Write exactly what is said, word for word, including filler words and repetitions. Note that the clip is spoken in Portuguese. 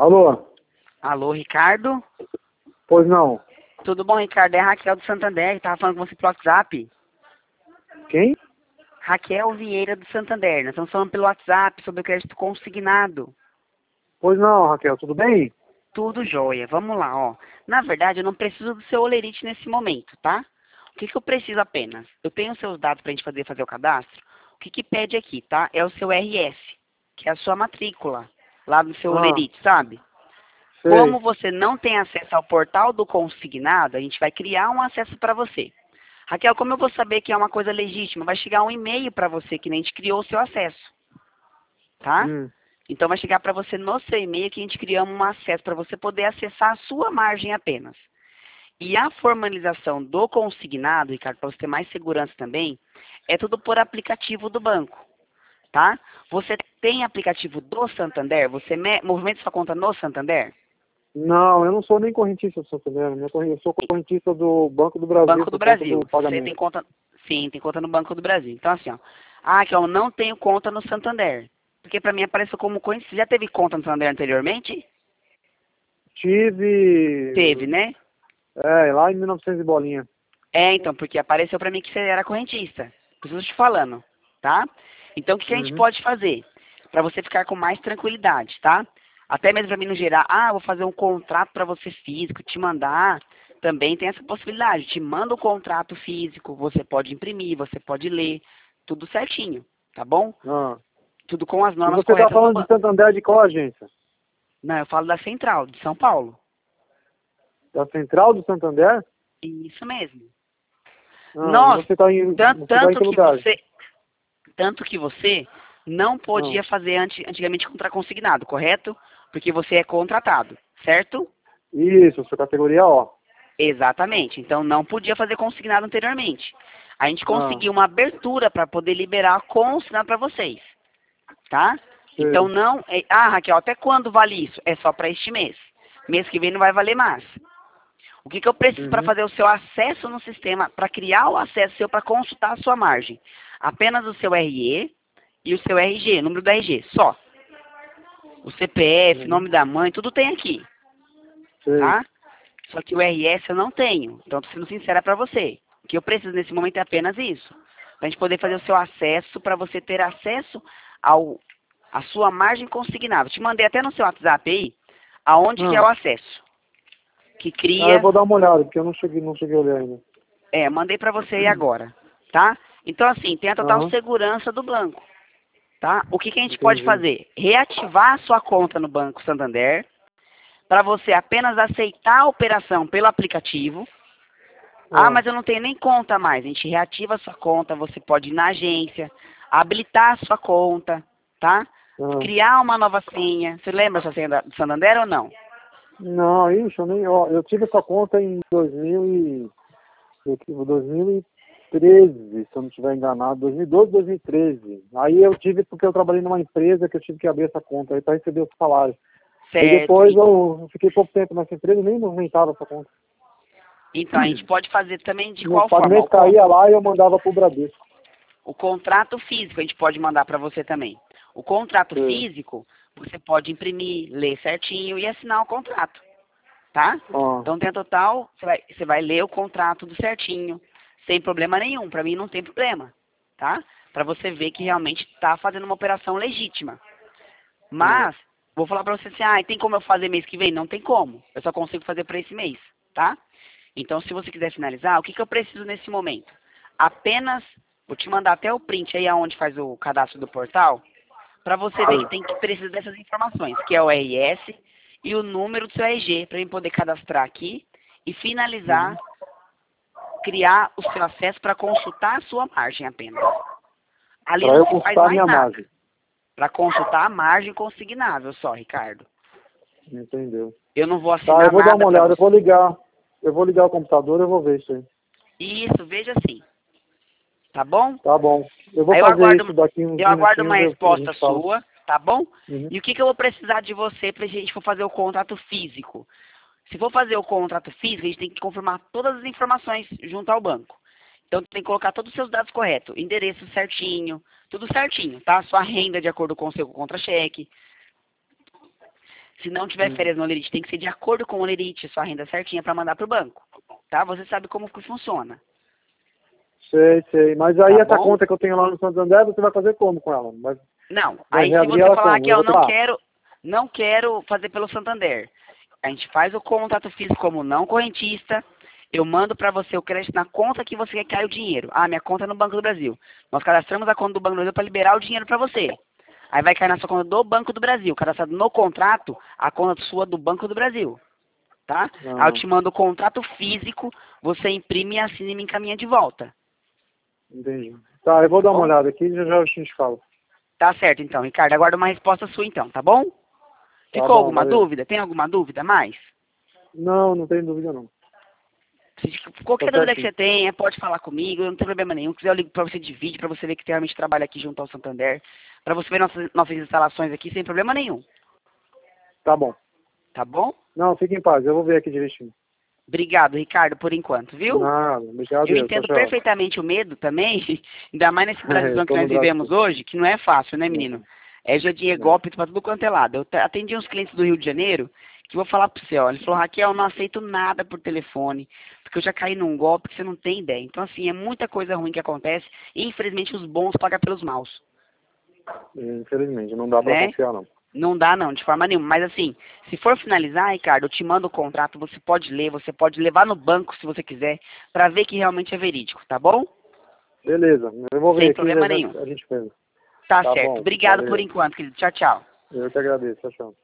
Alô? Alô, Ricardo? Pois não. Tudo bom, Ricardo? É a Raquel do Santander, que tava falando com você pelo WhatsApp. Quem? Raquel Vieira do Santander. Nós estamos falando pelo WhatsApp sobre o crédito consignado. Pois não, Raquel, tudo bem? Tudo jóia. Vamos lá, ó. Na verdade, eu não preciso do seu olerite nesse momento, tá? O que, que eu preciso apenas? Eu tenho os seus dados para a gente fazer, fazer o cadastro. O que, que pede aqui, tá? É o seu R S, que é a sua matrícula, lá do seu Ah, olerite, sabe? sei. Como você não tem acesso ao portal do consignado, a gente vai criar um acesso para você. Raquel, como eu vou saber que é uma coisa legítima? Vai chegar um e-mail para você que nem a gente criou o seu acesso, tá? Hum. Então vai chegar para você no seu e-mail que a gente criamos um acesso para você poder acessar a sua margem apenas. E a formalização do consignado, Ricardo, para você ter mais segurança também, é tudo por aplicativo do banco, tá? Você tem aplicativo do Santander? Você me- movimenta sua conta no Santander? Não, eu não sou nem correntista do Santander. Minha corren- Eu sou correntista do Banco do Brasil, Banco do por conta Brasil. do Você tem pagamento. conta? Sim, tem conta no Banco do Brasil. Então assim, ó. Ah, que eu não tenho conta no Santander. Porque para mim apareceu como conhecido. Você já teve conta no Santander anteriormente? Tive... Teve, né? É, lá em mil e novecentos e bolinha. É, então, porque apareceu para mim que você era correntista. Preciso te falando, tá? Então, o que, que a gente Uhum. pode fazer? Para você ficar com mais tranquilidade, tá? Até mesmo para mim não gerar, ah, vou fazer um contrato para você físico, te mandar. Também tem essa possibilidade. Te manda o contrato físico, você pode imprimir, você pode ler, tudo certinho, tá bom? Ah. Tudo com as E normas você está corretas do falando de banco. Santander de qual agência? Não, eu falo da Central, de São Paulo. Da Central do Santander? Isso mesmo. Ah, e Nós, você está em, tanto, você tá em tanto que que lugar? você, tanto que você não Ah. podia fazer anti, antigamente contra consignado, correto? Porque você é contratado, certo? Isso, sua categoria O. Exatamente. Então não podia fazer consignado anteriormente. A gente Ah, conseguiu uma abertura para poder liberar consignado para vocês, tá? Então sei. não, é- ah, Raquel, até quando vale isso? É só para este mês. Mês que vem não vai valer mais. O que, que eu preciso para Uhum. fazer o seu acesso no sistema, para criar o acesso seu para consultar a sua margem? Apenas o seu R E e o seu R G, número do R G, só. O C P F, Uhum. nome da mãe, tudo tem aqui, Sei. tá? Só que o R S eu não tenho. Então, tô sendo sincera para você. O que eu preciso nesse momento é apenas isso. Para a gente poder fazer o seu acesso, para você ter acesso ao a sua margem consignada. Te mandei até no seu WhatsApp aí, aonde que é Ah. o acesso. Que Ah, eu cria, vou dar uma olhada, porque eu não cheguei, não cheguei a olhar ainda. é, mandei para você aí agora, tá? Então, assim, tem a total Aham, segurança do banco, tá? O que, que a gente pode entendi. fazer? Reativar a sua conta no Banco Santander, para você apenas aceitar a operação pelo aplicativo. Ah, Ah, mas eu não tenho nem conta mais. A gente reativa a sua conta, você pode ir na agência, habilitar a sua conta, tá? ah. Criar uma nova senha. Você lembra a sua senha da- do Santander ou não? Não, ixi, eu nem, ó, eu tive essa conta em dois mil e, eu tive dois mil e treze, se eu não estiver enganado, dois mil e doze, dois mil e treze. Aí eu tive porque eu trabalhei numa empresa que eu tive que abrir essa conta aí para receber o salário. Aí Certo. depois E- eu fiquei pouco tempo nessa empresa e nem movimentava essa conta. Então, a gente pode fazer também de Meu qual forma? O, pagamento con- caía lá e eu mandava pro Bradesco. o contrato físico a gente pode mandar para você também. O contrato Sei. físico, você pode imprimir, ler certinho e assinar o contrato, tá? Ah, Então tem a total, você vai, você vai ler o contrato do certinho, sem problema nenhum. Para mim não tem problema, tá? Para você ver que realmente está fazendo uma operação legítima. ah, Mas, vou falar para você assim, ah, tem como eu fazer mês que vem? Não tem como. Eu só consigo fazer para esse mês, tá? Então, se você quiser finalizar, o que, que eu preciso nesse momento? Apenas, vou te mandar até o print aí aonde faz o cadastro do portal, para você ver sei. que tem que precisa dessas informações, que é o R S e o número do seu R G, para eu poder cadastrar aqui e finalizar, Uhum. criar o seu acesso para consultar a sua margem apenas. Ali Para não eu se faz consultar a mais minha nada. margem. Para consultar a margem consignável só, Ricardo. Entendeu? Eu não vou Tá, eu assinar vou dar nada uma para olhada, eu você. vou ligar. Eu vou ligar o computador e eu vou ver isso aí. Isso, veja assim, tá bom? Tá bom. Eu vou Aí eu fazer aguardo, isso daqui uns eu aguardo uma minutinhos e a resposta gente fala. sua, tá bom? Uhum. E o que, que eu vou precisar de você para a gente for fazer o contrato físico? Se for fazer o contrato físico, a gente tem que confirmar todas as informações junto ao banco. Então tem que colocar todos os seus dados corretos, endereço certinho, tudo certinho, tá? Sua renda de acordo com o seu contra-cheque. Se não tiver Hum. férias no Olerite, tem que ser de acordo com o Olerite, sua renda certinha para mandar para o banco. Tá? Você sabe como que funciona. Sei, sei. Mas aí Tá essa bom? conta que eu tenho lá no Santander, você vai fazer como com ela? Vai, Não. vai Aí se reabrir você ela falar como? que Eu eu vou não lá. quero, não quero fazer pelo Santander, a gente faz o contrato físico como não correntista, eu mando para você o crédito na conta que você quer cair o dinheiro. Ah, minha conta é no Banco do Brasil. Nós cadastramos a conta do Banco do Brasil para liberar o dinheiro para você. Aí vai cair na sua conta do Banco do Brasil, cadastrado no contrato, a conta sua do Banco do Brasil. Tá? Aí eu Ah, te mando o contrato físico, você imprime, assina e me encaminha de volta. entendi. Tá, eu vou Tá dar uma bom? olhada aqui e já já a gente fala. Tá certo então, Ricardo. Aguardo uma resposta sua então, tá bom? Tá Ficou bom, alguma valeu. dúvida? Tem alguma dúvida a mais? Não, não tem dúvida não. Se Tô qualquer dúvida que certinho. você tenha, pode falar comigo, não tem problema nenhum. Se quiser, eu ligo pra você de vídeo, pra você ver que realmente trabalha aqui junto ao Santander, pra você ver nossas, nossas instalações aqui sem problema nenhum. Tá bom. Tá bom? Não, fique em paz, eu vou ver aqui direitinho. Obrigado, Ricardo, por enquanto, viu? Nada, obrigado Eu eu. Tchau, entendo tchau. perfeitamente o medo também, ainda mais nesse É, Brasilzão que tô no nós vivemos Brasil. hoje, que não é fácil, né, É, menino? É joguinho, é é. golpe pra tudo quanto é lado. Eu te- atendi uns clientes do Rio de Janeiro, que eu vou falar pro você, ó. Ele falou, Raquel, eu não aceito nada por telefone, porque eu já caí num golpe que você não tem ideia. Então, assim, é muita coisa ruim que acontece, e infelizmente os bons pagam pelos maus, Infelizmente, não dá pra né? confiar não. Não dá não, de forma nenhuma. Mas assim, se for finalizar, Ricardo, eu te mando o contrato, você pode ler, você pode levar no banco se você quiser, pra ver que realmente é verídico, tá bom? Beleza, eu vou ver Sem aqui e problema já nenhum. já a gente pensa. Tá Tá certo. bom, Obrigado por valeu. enquanto, querido. Tchau, tchau. Eu que agradeço, tchau, tchau.